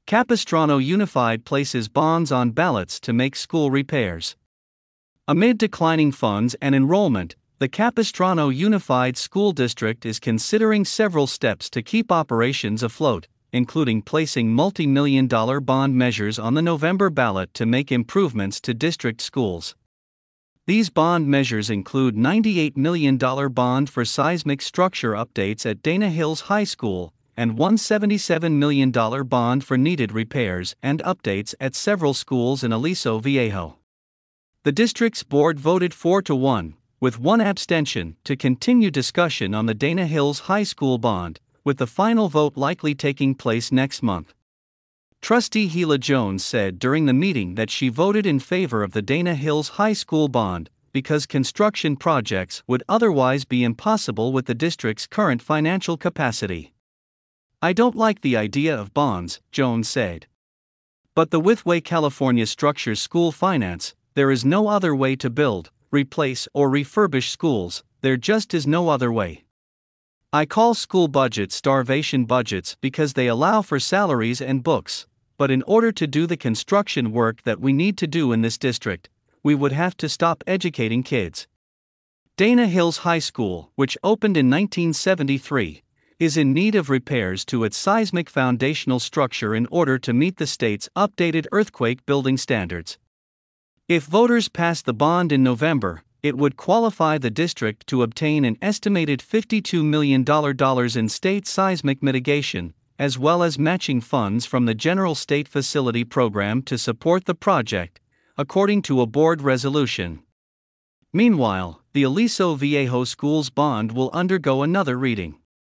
Capistrano Unified places bonds on ballots to make school repairs. Amid declining funds and enrollment, the Capistrano Unified School District is considering several steps to keep operations afloat, including placing multi-million-dollar bond measures on the November ballot to make improvements to district schools. These bond measures include $98 million bond for seismic structure updates at Dana Hills High School, and $177 million bond for needed repairs and updates at several schools in Aliso Viejo. The district's board voted 4-1, with one abstention, to continue discussion on the Dana Hills High School bond, with the final vote likely taking place next month. Trustee Gila Jones said during the meeting that she voted in favor of the Dana Hills High School bond because construction projects would otherwise be impossible with the district's current financial capacity. "I don't like the idea of bonds," Jones said. "But the way California structures school finance, there is no other way to build, replace, or refurbish schools. There just is no other way. I call school budgets starvation budgets because they allow for salaries and books, but in order to do the construction work that we need to do in this district, we would have to stop educating kids." Dana Hills High School, which opened in 1973, is in need of repairs to its seismic foundational structure in order to meet the state's updated earthquake building standards. If voters pass the bond in November, it would qualify the district to obtain an estimated $52 million in state seismic mitigation, as well as matching funds from the General State Facility Program to support the project, according to a board resolution. Meanwhile, the Aliso Viejo Schools bond will undergo another reading.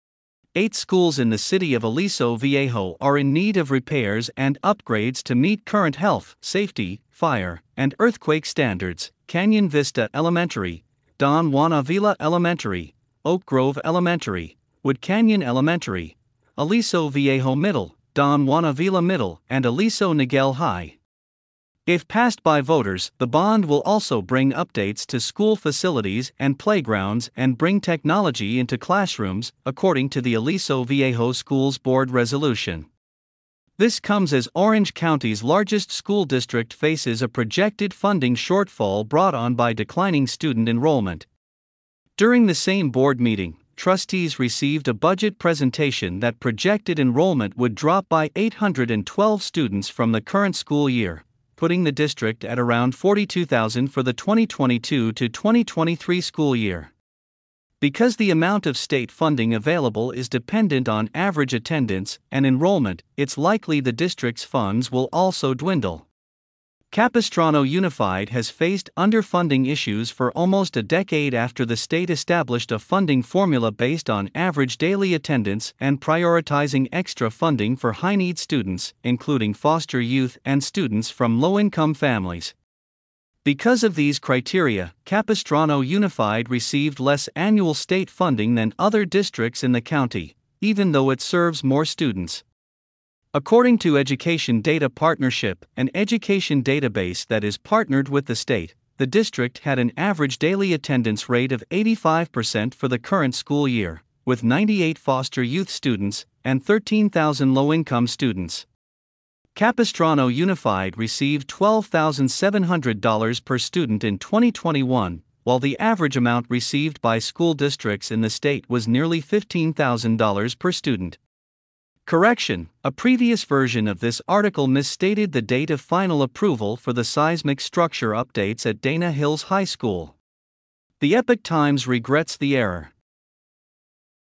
8 schools in the city of Aliso Viejo are in need of repairs and upgrades to meet current health, safety, fire, and earthquake standards: Canyon Vista Elementary, Don Juan Avila Elementary, Oak Grove Elementary, Wood Canyon Elementary, Aliso Viejo Middle, Don Juan Avila Middle, and Aliso Niguel High. If passed by voters, the bond will also bring updates to school facilities and playgrounds and bring technology into classrooms, according to the Aliso Viejo Schools Board resolution. This comes as Orange County's largest school district faces a projected funding shortfall brought on by declining student enrollment. During the same board meeting, trustees received a budget presentation that projected enrollment would drop by 812 students from the current school year, putting the district at around 42,000 for the 2022 to 2023 school year. Because the amount of state funding available is dependent on average attendance and enrollment, it's likely the district's funds will also dwindle. Capistrano Unified has faced underfunding issues for almost a decade after the state established a funding formula based on average daily attendance and prioritizing extra funding for high-need students, including foster youth and students from low-income families. Because of these criteria, Capistrano Unified received less annual state funding than other districts in the county, even though it serves more students. According to Education Data Partnership, an education database that is partnered with the state, the district had an average daily attendance rate of 85% for the current school year, with 98 foster youth students and 13,000 low-income students. Capistrano Unified received $12,700 per student in 2021, while the average amount received by school districts in the state was nearly $15,000 per student. Correction: a previous version of this article misstated the date of final approval for the seismic structure updates at Dana Hills High School. The Epoch Times regrets the error.